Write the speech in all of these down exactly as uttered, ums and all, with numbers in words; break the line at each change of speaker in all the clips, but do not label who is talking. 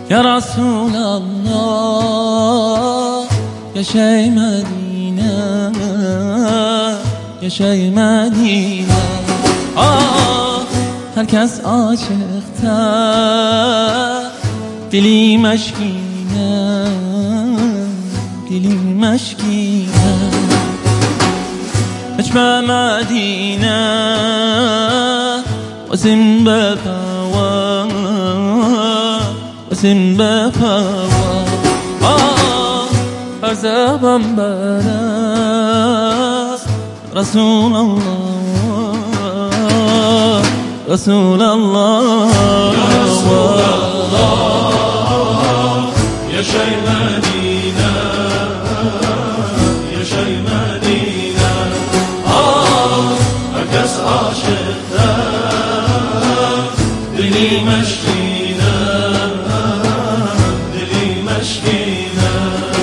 يا رسول الله يا شي مدينة يا شي مدينة آه herkes aşıkta dili meşkine dili meşkine اجمع مدينة وسم بفوا وسم بفوا آه أرزابا برس رسول الله رسول الله
يا رسول الله يا شي مدينة يا شي مدينة آه أكس عاشقنا دلي مشكينة دلي مشكينة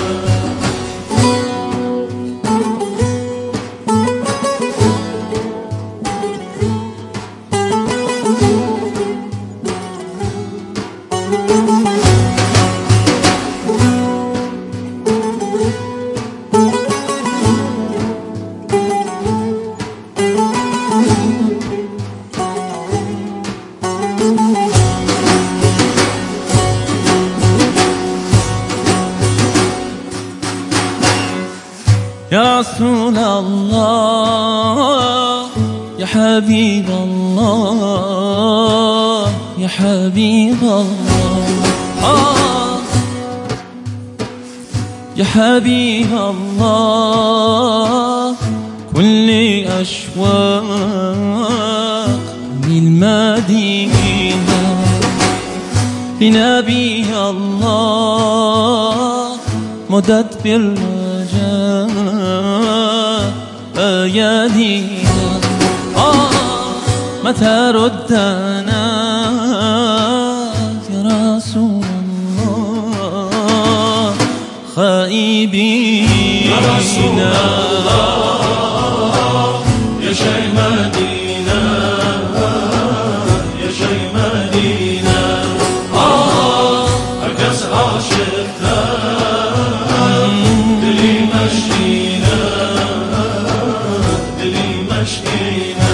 يا رسول الله يا حبيب الله يا حبيب الله آه يا حبيب الله كل أشواق للمدينة لنبي الله مدد بالرجاء أيادينا آه متى ردنا يا رسول الله خائبين
يا رسول الله يا شي مدينة يا شي مدينة آه أكس عاشقنا دلي مشكينة دلي مشكينة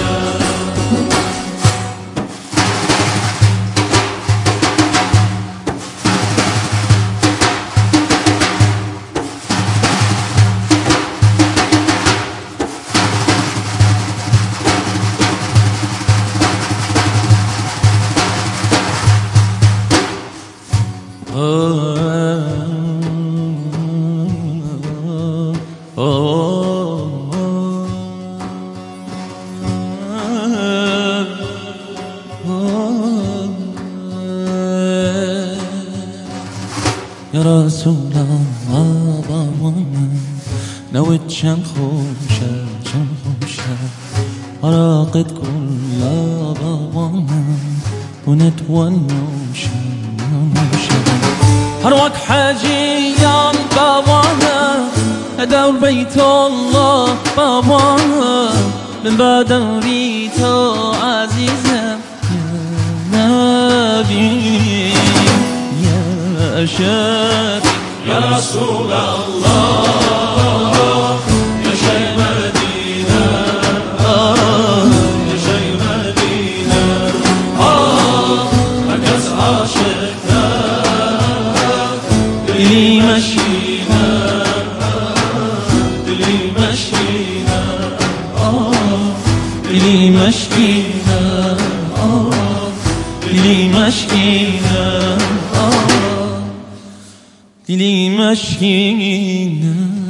يا رسول الله بابانا نويت شم خوشة شم خوشة أراقد كل بابانا ونتونى وشم هروك حاجيان بابانا أدور بيت الله بابانا من بعد ريتو عزيزة يا نبي يا شافي
يا رسول الله يا شي مدينة يا شي مدينة آه أكس عاشقنا دلي مشكينة دلي مشكينة
آه دلي مشكينة آه دلي مشكينة آه دلي مشكينة